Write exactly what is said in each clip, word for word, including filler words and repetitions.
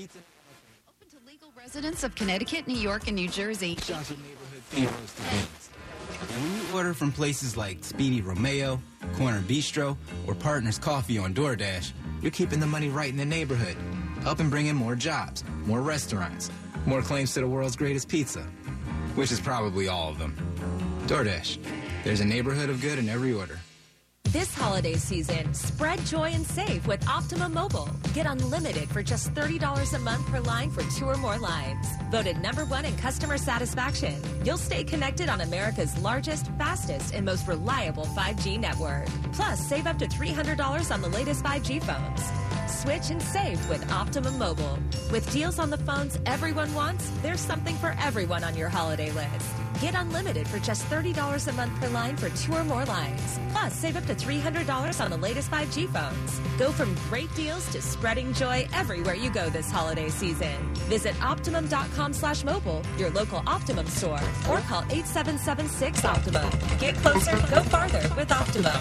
Pizza. Open to legal residents of Connecticut, New York, and New Jersey. Shots of neighborhood favorites to beans. And when you order from places like Speedy Romeo, Corner Bistro, or Partners Coffee on DoorDash, you're keeping the money right in the neighborhood, helping bring in more jobs, more restaurants, more claims to the world's greatest pizza, which is probably all of them. DoorDash. There's a neighborhood of good in every order. This holiday season, spread joy and save with Optimum Mobile. Get unlimited for just thirty dollars a month per line for two or more lines. Voted number one in customer satisfaction. You'll stay connected on America's largest, fastest, and most reliable five G network. Plus, save up to three hundred dollars on the latest five G phones. Switch and save with Optimum Mobile. With deals on the phones everyone wants, there's something for everyone on your holiday list. Get unlimited for just thirty dollars a month per line for two or more lines. Plus, save up to three hundred dollars on the latest five G phones. Go from great deals to spreading joy everywhere you go this holiday season. Visit Optimum.com slash mobile, your local Optimum store, or call eight seven seven six Optimum. Get closer, go farther with Optimum.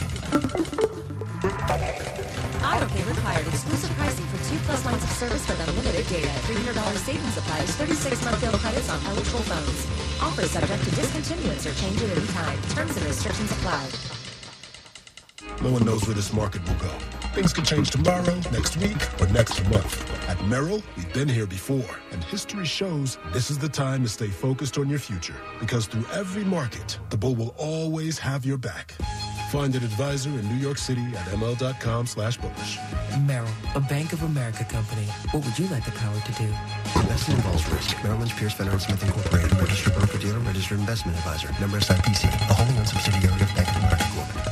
AutoPay required. Exclusive pricing for two plus lines of service with unlimited data. three hundred dollars savings applies. thirty-six month bill credits on eligible phones. Offer subject to discontinuance or change at any time. Terms and restrictions apply. No one knows where this market will go. Things could change tomorrow, next week, or next month. At Merrill, we've been here before, and history shows this is the time to stay focused on your future. Because through every market, the bull will always have your back. Find an advisor in New York City at ml.com slash bullish. Merrill, a Bank of America company. What would you like the power to do? Investing involves risk. Merrill Lynch, Pierce, Fenner and Smith Incorporated. Registered broker-dealer, registered investment advisor. Member S I P C. A wholly owned subsidiary of Bank of America Corp.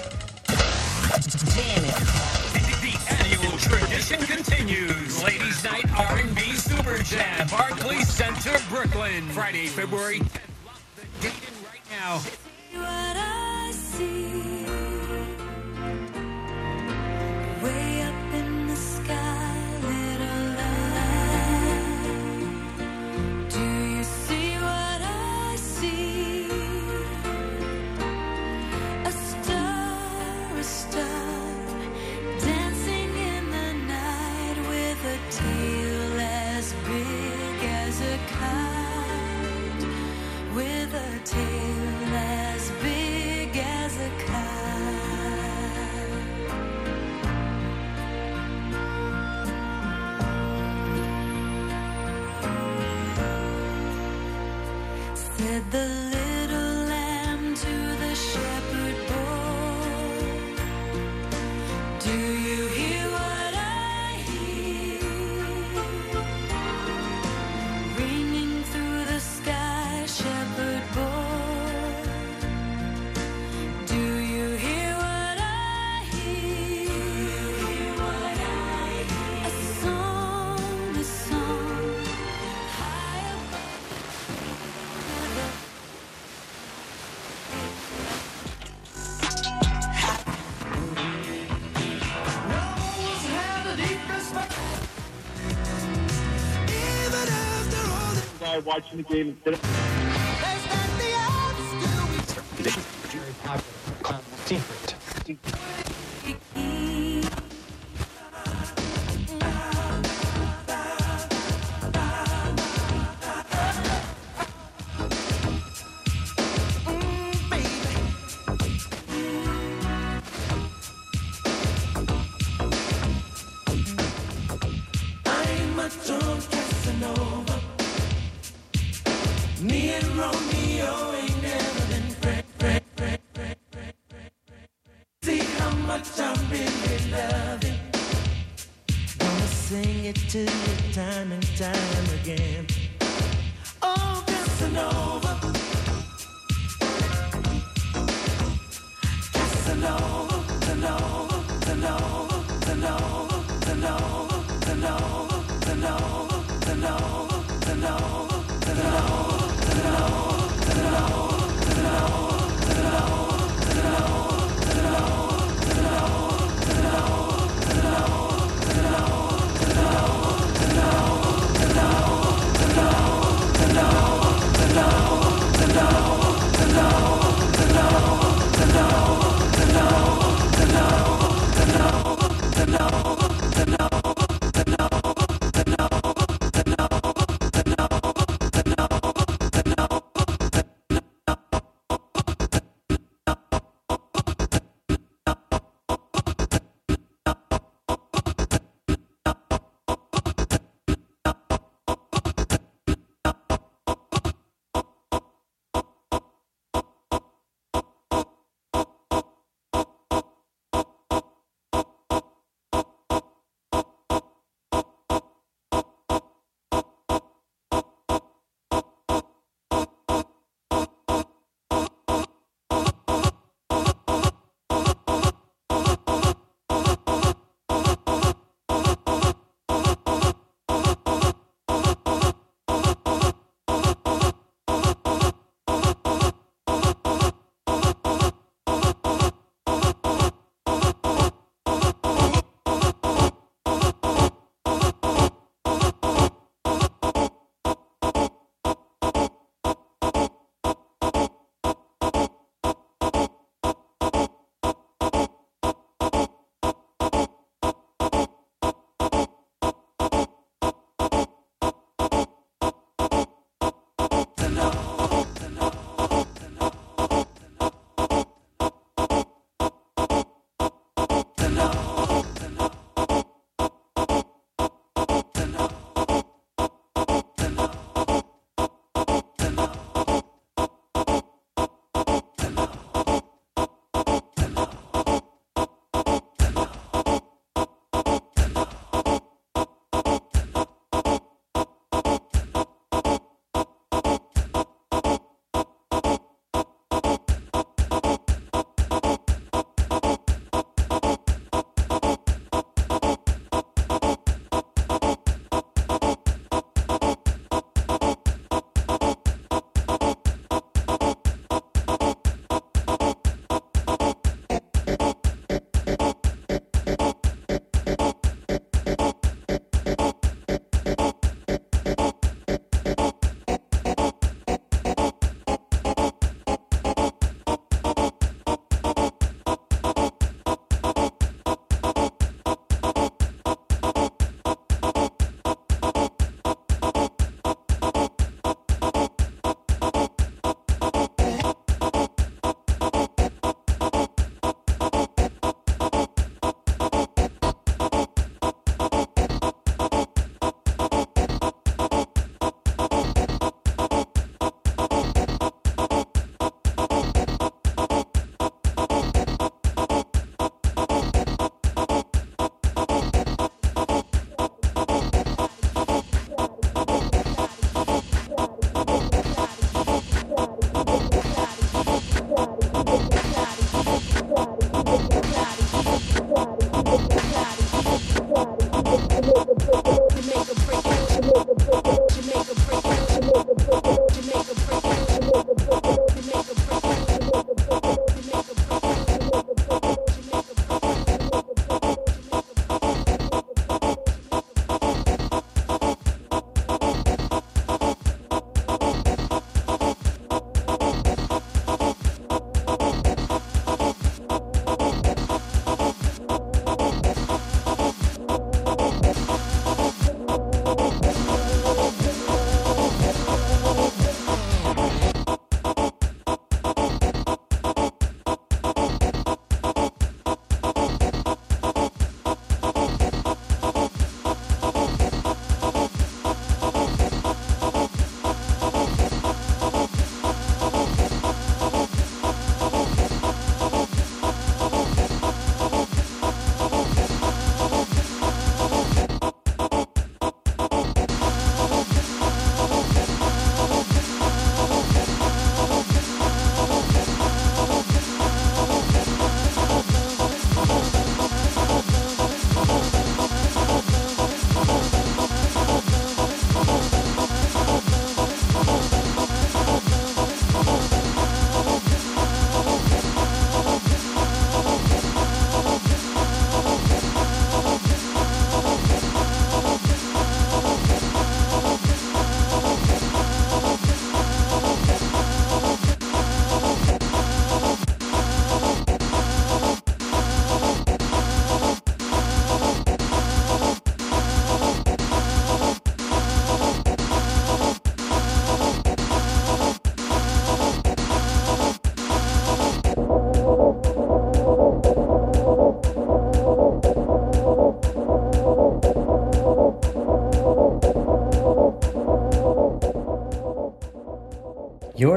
Damn it. The annual tradition continues. Ladies' Night R and B Super Jam. Barclays Center, Brooklyn. Friday, February tenth. Lock the date in right now. What I see. Way up in the sky, little light. Do you see what I see? A star, a star, dancing in the night with a tail as big as a kite. With a tail as big as a kite. Said the little lamb to the shepherd boy, do you hear what I hear? Ringing through the sky, shepherd boy, do you hear what I hear? A song, a song, high Guy watching the game instead of Very popular. Secret. I'm a drunk Casanova. Me and Romeo ain't never been friends. Friend, friend, friend, friend, friend, friend. See how much I really love it. Gonna sing it to you time and time again. Oh, Casanova. Casanova, Casanova, Casanova, Casanova, Casanova, Casanova, Casanova, Casanova, Casanova, Casanova, Casanova, Casanova, Casanova,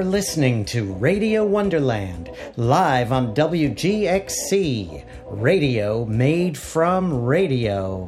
You're listening to Radio Wonderland, live on W G X C, radio made from radio.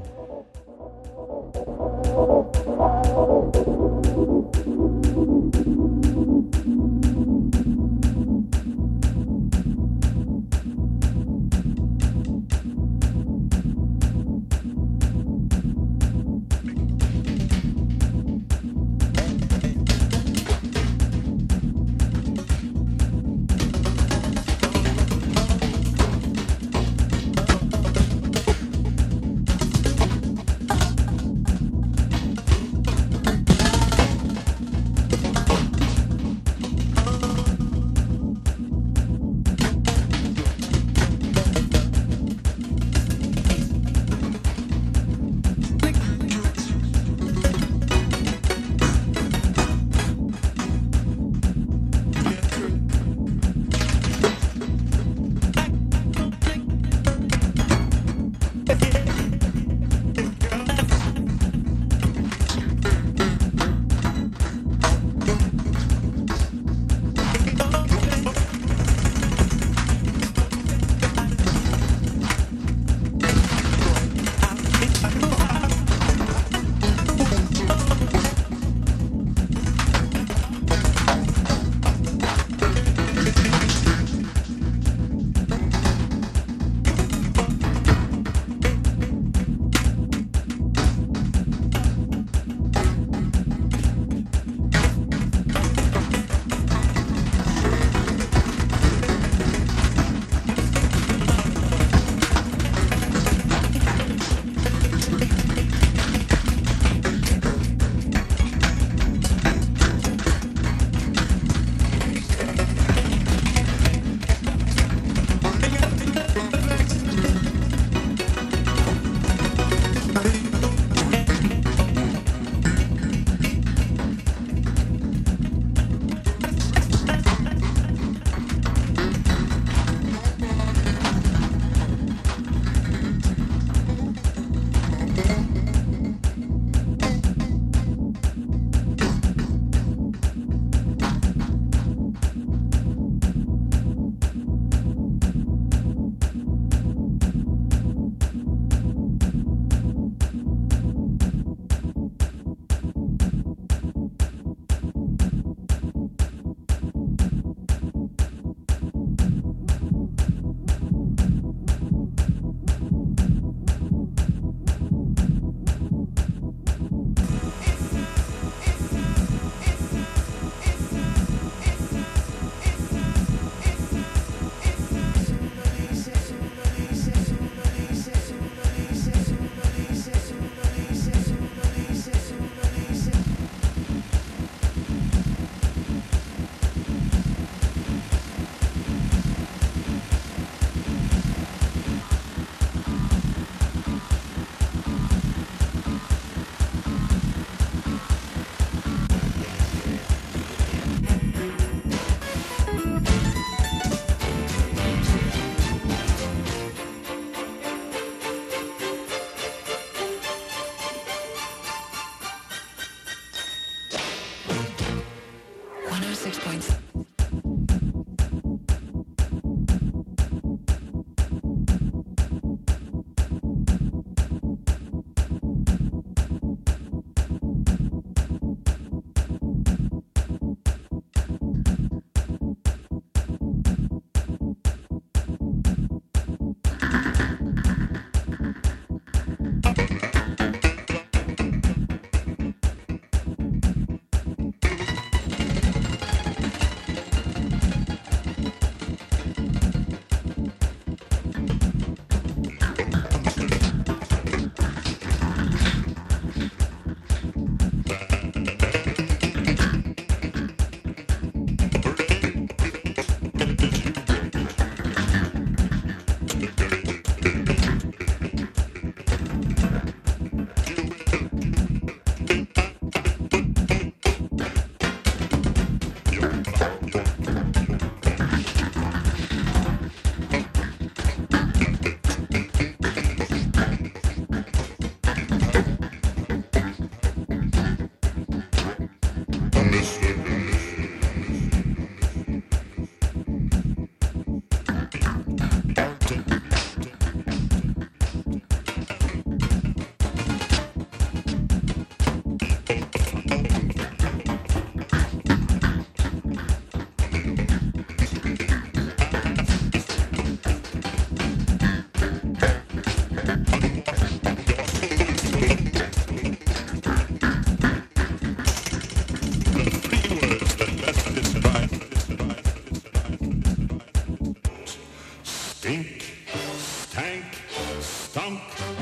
Stink, stank, stunk.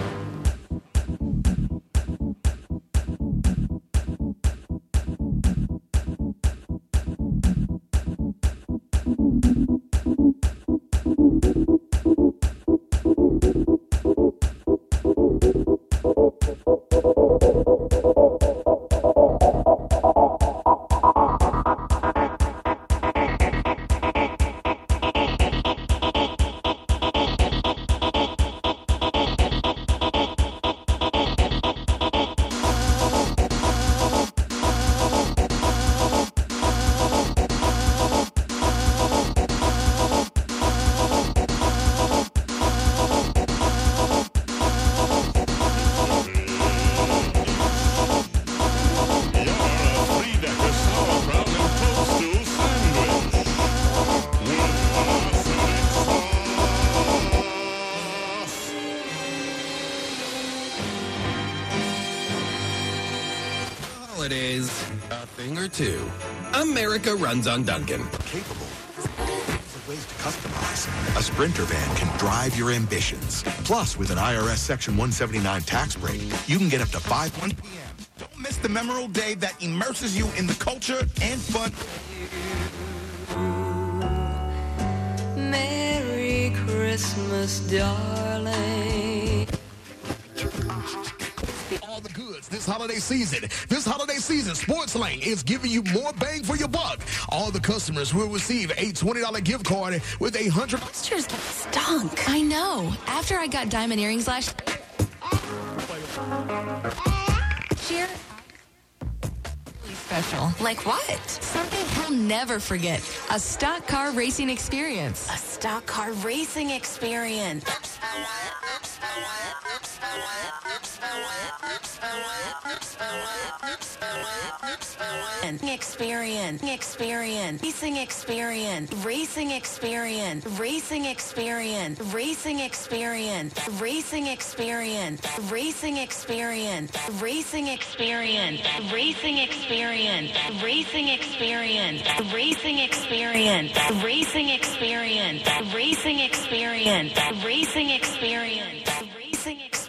Holidays, a thing or two. America runs on Duncan. Capable. Ways to customize. A Sprinter van can drive your ambitions. Plus, with an I R S Section one seventy-nine tax break, you can get up to five one p.m. Don't miss the memorable day that immerses you in the culture and fun. Merry Christmas, darling. All the goods this holiday season. This holiday season, Sports Lane is giving you more bang for your buck. All the customers will receive a twenty dollars gift card with a hundred. Posters stunk. I know. After I got diamond earrings last year. Special. Like what? Something he'll never forget. A stock car racing experience. A stock car racing experience. Experience, experience, racing experience, racing experience, racing experience, racing experience, racing experience, racing experience, racing experience, racing experience, racing experience, racing experience, racing experience, racing experience, racing experience, racing experience.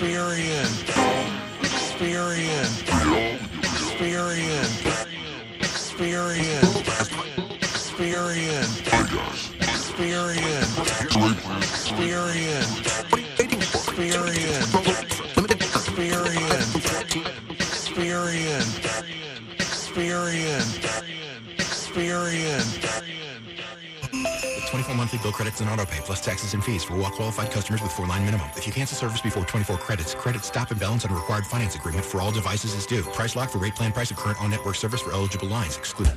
Experience. Experience. Experience. Experience. Experience. Experience. Experience. Experience. Experience. Experience. Experience. Experience. With twenty-four monthly bill credits and auto pay plus taxes and fees for well-qualified customers with four-line minimum. If you cancel service before twenty-four credits, credit stop and balance on a required finance agreement for all devices is due. Price lock for rate plan price of current on-network service for eligible lines. Exclude.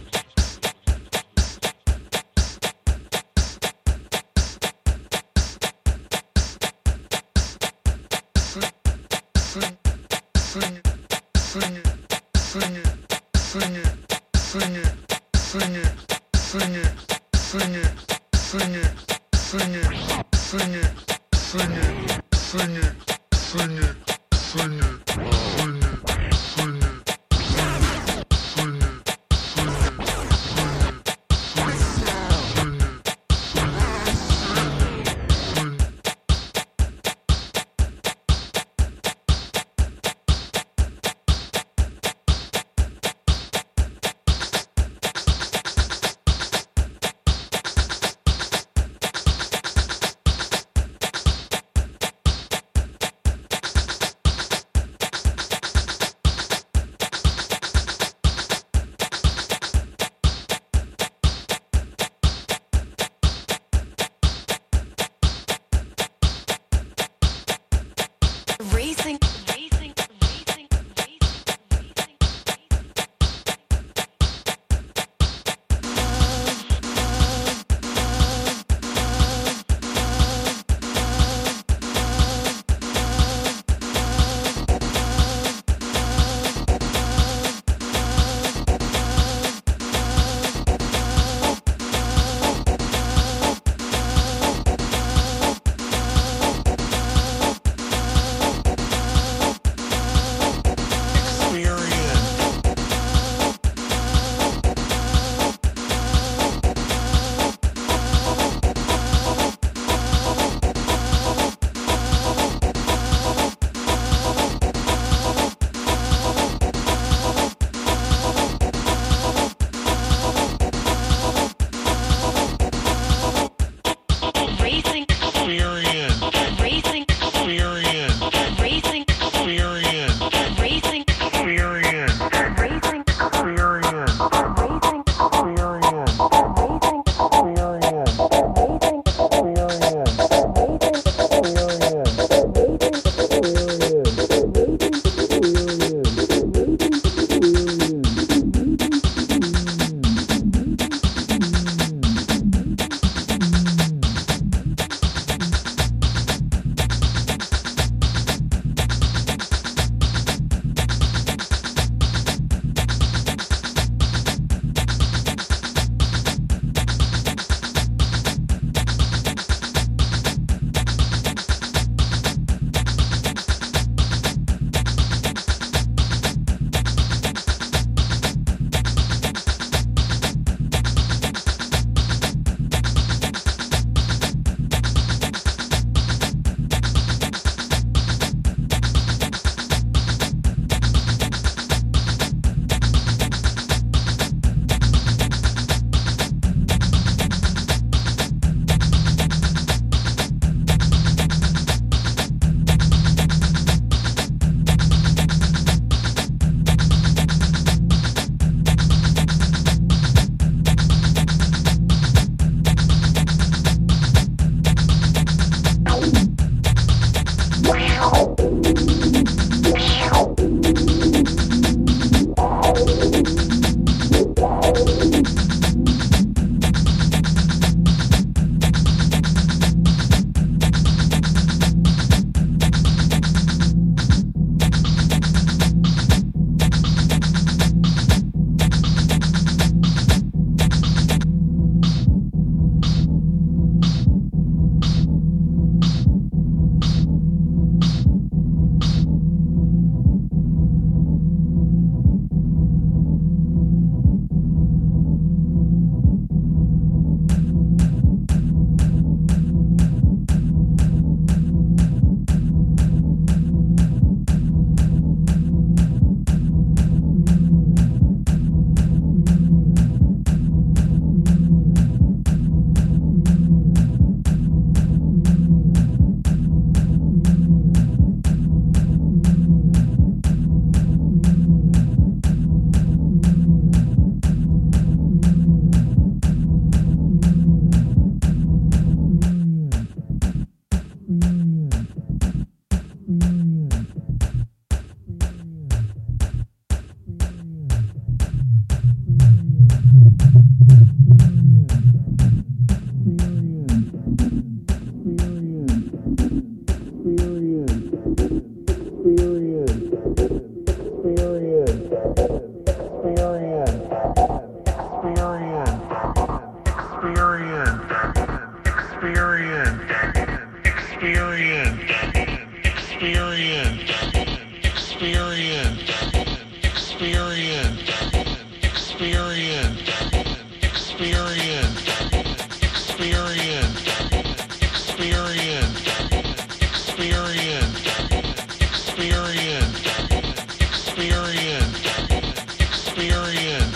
experience, experience, experience, experience, experience, experience, experience, experience, experience, experience, experience,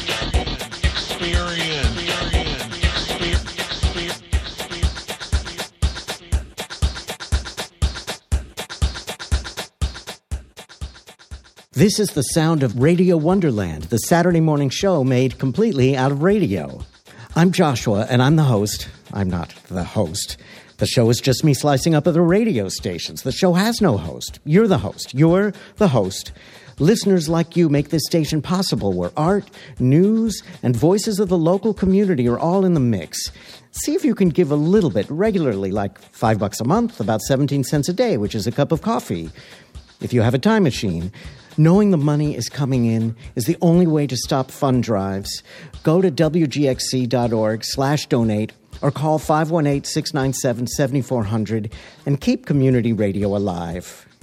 This is the sound of Radio Wonderland, the Saturday morning show made completely out of radio. I'm Joshua, and I'm the host. I'm not the host. The show is just me slicing up other radio stations. The show has no host. You're the host. You're the host. Listeners like you make this station possible, where art, news, and voices of the local community are all in the mix. See if you can give a little bit regularly, like five bucks a month, about seventeen cents a day, which is a cup of coffee. If you have a time machine, knowing the money is coming in is the only way to stop fund drives. Go to W G X C dot org slash donate or call five one eight, six nine seven, seven four zero zero and keep community radio alive.